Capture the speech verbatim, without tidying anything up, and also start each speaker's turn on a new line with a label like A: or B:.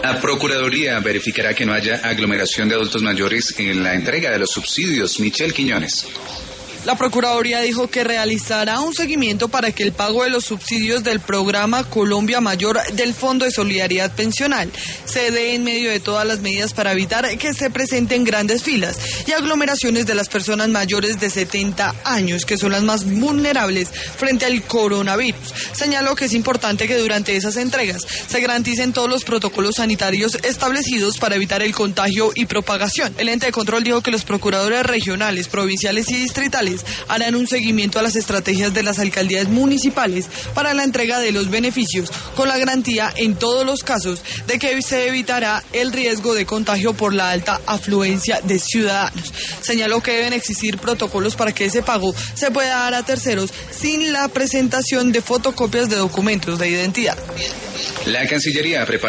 A: La Procuraduría verificará que no haya aglomeración de adultos mayores en la entrega de los subsidios. Michelle Quiñones.
B: La Procuraduría dijo que realizará un seguimiento para que el pago de los subsidios del programa Colombia Mayor del Fondo de Solidaridad Pensional se dé en medio de todas las medidas para evitar que se presenten grandes filas y aglomeraciones de las personas mayores de setenta años, que son las más vulnerables frente al coronavirus. Señaló que es importante que durante esas entregas se garanticen todos los protocolos sanitarios establecidos para evitar el contagio y propagación. El ente de control dijo que los procuradores regionales, provinciales y distritales harán un seguimiento a las estrategias de las alcaldías municipales para la entrega de los beneficios, con la garantía en todos los casos de que se evitará el riesgo de contagio por la alta afluencia de ciudadanos. Señaló que deben existir protocolos para que ese pago se pueda dar a terceros sin la presentación de fotocopias de documentos de identidad.
A: La Cancillería prepara